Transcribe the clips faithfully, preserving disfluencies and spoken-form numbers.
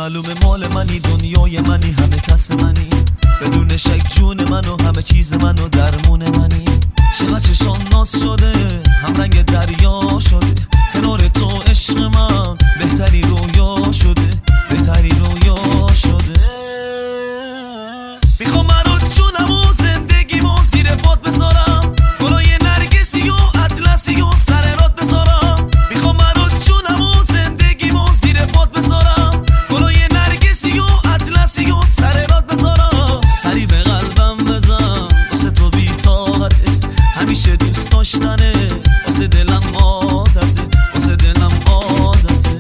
معلومه مال منی، دنیای منی، همه کس منی، بدون شک جون منو، همه چیز منو، درمون منی. چقدر چشان ناز شده، هم رنگ دریا شده، کنار تو عشق من بهتری رویا شده، بهتری رویا شده. میخوام منو جونم و زندگیمو زیر پات بذارم، گلای نرگسی و اطلسی و سر رات بذارم. میخوام منو جونم و زندگیمو زیر پات بذارم، گلای نرگسی و اطلسی و سر رات بذارم. سری به قلبم بزن، واسه تو بی طاقته، همیشه دوست داشتنه، واسه دلم عادته، واسه دلم عادته.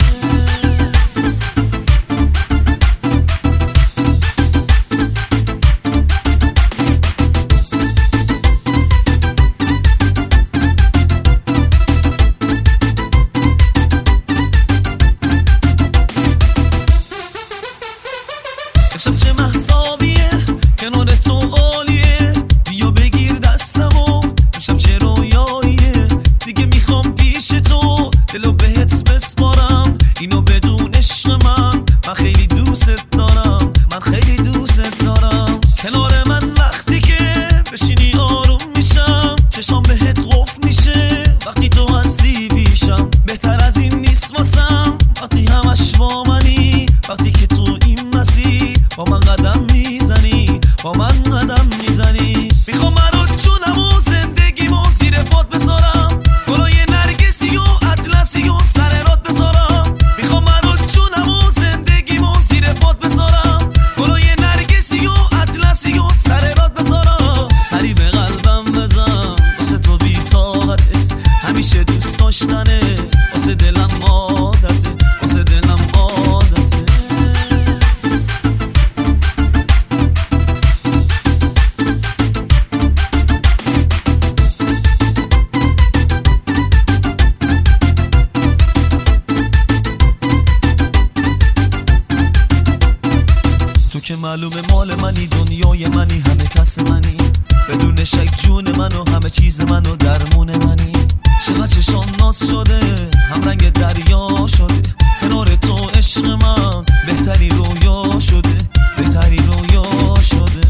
امشب چه مهتابیه، کنار تو عالیه، بیا بگیر دستمو، امشب چه رویاییه، دیگه میخوام پیش تو دلو بهت بسپارم، اینو بدون عشق من، من خیلی دوست دارم، من خیلی دوست دارم. کنار من وقتی که بشینی آروم میشم، چشام بهت قفل میشه وقتی تو هستی پیشم. بهتر از این نیست واسم وقتی همش با منی، وقتی که تو این مسیر با من قدم میزنی، با من قدم میزنی. میخوام منو جونم و زندگیمو زیر پات بذارم، گلای نرگسی و اطلسی و سر رات بذارم. میخوام منو جونم و زندگیمو زیر پات بذارم، گلای نرگسی و اطلسی و سر رات بذارم. سری به قلبم بزن، واسه تو بی طاقته، همیشه دوست داشتنه، واسه دلم عادته، واسه دلم عادته. تو که معلومه مال منی، دنیای منی، همه کس منی، بدون شک جون منو، همه چیز منو، درمون منی. چقدر چشان ناز شده، هم رنگ دریا شده، کنار تو عشق من بهتری رویا شده، بهتری رویا شده.